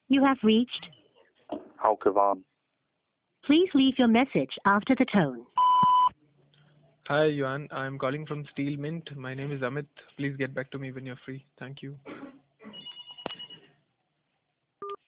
You have reached. Hauke Wahn. Please leave your message after the tone. Hi, Yuan. I'm calling from Steel Mint. My name is Amit. Please get back to me when you're free. Thank you.